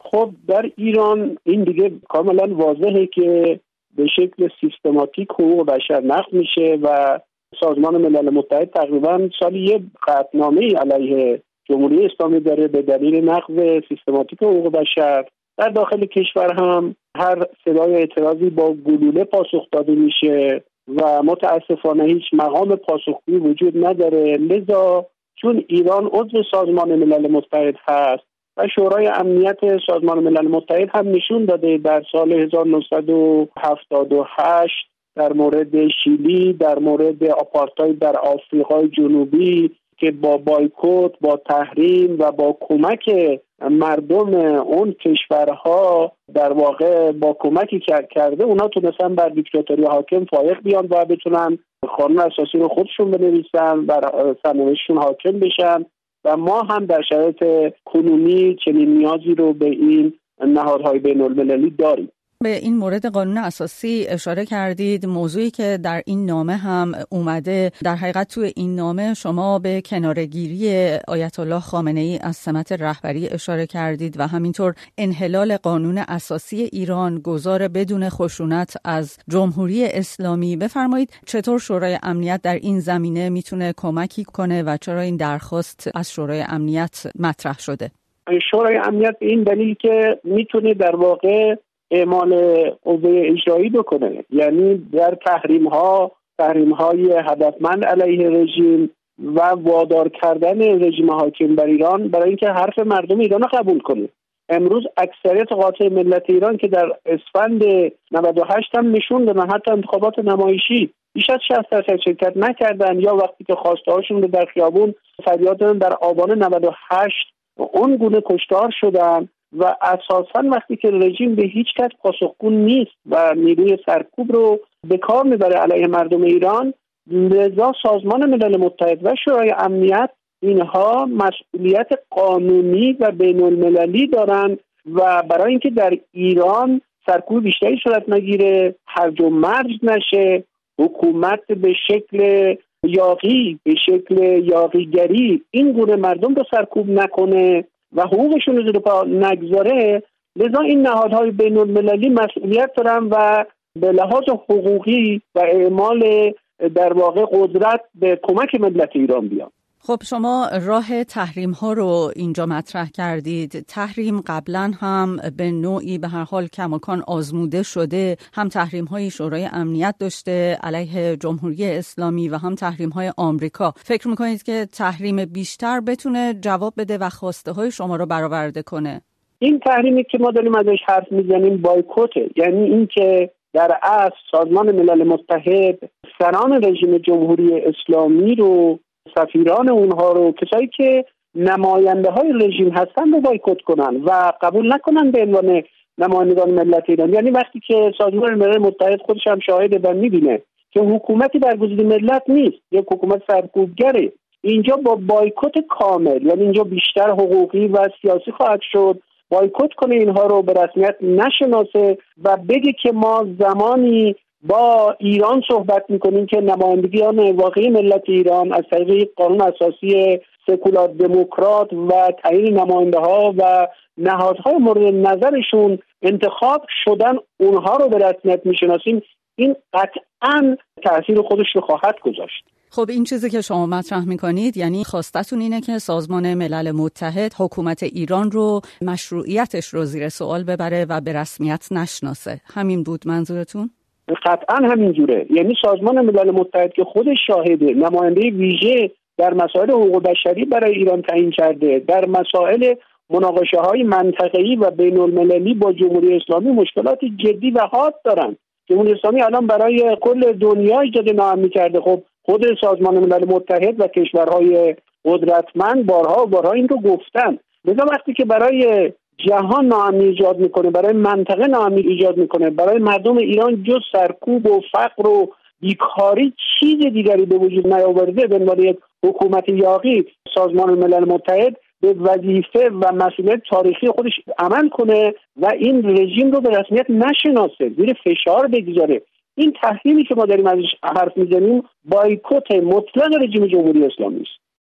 خب در ایران این دیگه کاملا واضحه که به شکل سیستماتیک حقوق بشر نقض میشه و سازمان ملل متحد تقریبا سالی یه قطعنامه علیه جمهوری اسلامی داره به دلیل نقض سیستماتیک حقوق بشر. در داخل کشور هم هر صدای اعتراضی با گلوله پاسخ داده میشه و متاسفانه هیچ مقام پاسخگویی وجود نداره. لذا چون ایران عضو سازمان ملل متحد هست و شورای امنیت سازمان ملل متحد هم نشون داده در سال 1978 در مورد شیلی، در مورد آپارتاید در آفریقای جنوبی که با بایکوت، با تحریم و با کمک مردم اون کشورها در واقع با کمکی کرده اونا تونستن بر دیکتاتوری حاکم فائق بیان و بتونن قانون اساسی رو خودشون بنویسن و سرنوشتشون حاکم بشن و ما هم در شرایط کنونی چنین نیازی رو به این نهادهای بین المللی داریم. به این مورد قانون اساسی اشاره کردید، موضوعی که در این نامه هم اومده. در حقیقت توی این نامه شما به کناره‌گیری آیت الله خامنه‌ای از سمت رهبری اشاره کردید و همینطور انحلال قانون اساسی ایران، گذار بدون خشونت از جمهوری اسلامی. بفرمایید چطور شورای امنیت در این زمینه میتونه کمکی کنه و چرا این درخواست از شورای امنیت مطرح شده؟ شورای امنیت به این دلیل که میتونه در واقع اعمال قوه اجرایی بکنه، یعنی در تحریم‌های هدفمند علیه رژیم و وادار کردن رژیم حاکم بر ایران برای اینکه حرف مردم ایران رو قبول کنه. امروز اکثریت قاطع ملت ایران که در اسفند 98 هم نشون دادن، حتی انتخابات نمایشی بیش از 60% شرکت نکردن یا وقتی که خواسته هاشون رو در خیابون فریاد دادن در آبان 98 اون گونه کشتار شدن و اساساً وقتی که رژیم به هیچ کس پاسخگو نیست و نیروی سرکوب رو به کار میبره علیه مردم ایران، لذا سازمان ملل متحد و شورای امنیت اینها مسئولیت قانونی و بین المللی دارن و برای اینکه در ایران سرکوب بیشتری صورت نگیره، هرج و مرج نشه، حکومت به شکل یاغیگری این گونه مردم رو سرکوب نکنه و حقوقشون رو زیر پا نگذاره، لذا این نهادهای بین المللی مسئولیت دارن و به لحاظ حقوقی و اعمال در واقع قدرت به کمک ملت ایران بیان. خب شما راه تحریم ها رو اینجا مطرح کردید. تحریم قبلا هم به نوعی به هر حال کماکان آزموده شده، هم تحریم های شورای امنیت داشته علیه جمهوری اسلامی و هم تحریم های آمریکا. فکر میکنید که تحریم بیشتر بتونه جواب بده و خواسته های شما رو برآورده کنه؟ این تحریمی که ما داریم ازش حرف میزنیم بایکوته، یعنی این که در اصل سازمان ملل متحد سران رژیم جمهوری اسلامی رو، سفیران اونها رو، کسایی که نماینده های رژیم هستن رو بایکوت کنن و قبول نکنن به عنوان نمایندگان ملت ایران. یعنی وقتی که سازمان ملل متحد خودش هم شاهده و میبینه که حکومتی برگزیده ملت نیست، یک حکومت سرکوبگره، اینجا با بایکوت کامل، یعنی اینجا بیشتر حقوقی و سیاسی خواهد شد، بایکوت کنه اینها رو، به رسمیت نشناسه و بگه که ما زمانی با ایران صحبت میکنیم که نمایندگیان واقعی ملت ایران از طریق قانون اساسی سکولار دموکرات و تعیین نماینده ها و نهادهای مورد نظرشون انتخاب شدن اونها رو به رسمیت میشناسیم. این قطعاً تأثیر خودش رو خواهد گذاشت. خب این چیزی که شما مطرح میکنید یعنی خواستتون اینه که سازمان ملل متحد حکومت ایران رو، مشروعیتش رو زیر سوال ببره و به رسمیت نشناسه. همین بود منظورتون؟ قطعا همینجوره. یعنی سازمان ملل متحد که خودش شاهده، نماینده ویژه در مسائل حقوق بشری برای ایران تعیین کرده، در مسائل مناقشه‌های منطقه‌ای و بین المللی با جمهوری اسلامی مشکلات جدی و حاد دارن. جمهوری اسلامی الان برای کل دنیا ایجاد ناامنی کرده. خب خود سازمان ملل متحد و کشورهای قدرتمند بارها این رو گفتن. لذا وقتی که برای جهان ناامنی ایجاد میکنه، برای منطقه ناامنی ایجاد میکنه، برای مردم ایران جز سرکوب و فقر و بیکاری چیز دیگری به وجود نیاورده، به عنوان یک حکومت یاغی سازمان ملل متحد به وظیفه و مسئولیت تاریخی خودش عمل کنه و این رژیم رو به رسمیت نشناسه، زیر فشار بگذاره. این تحریمی که ما داریم ازش حرف میزنیم بایکوت مطلق رژیم جمهوری اسلامی است.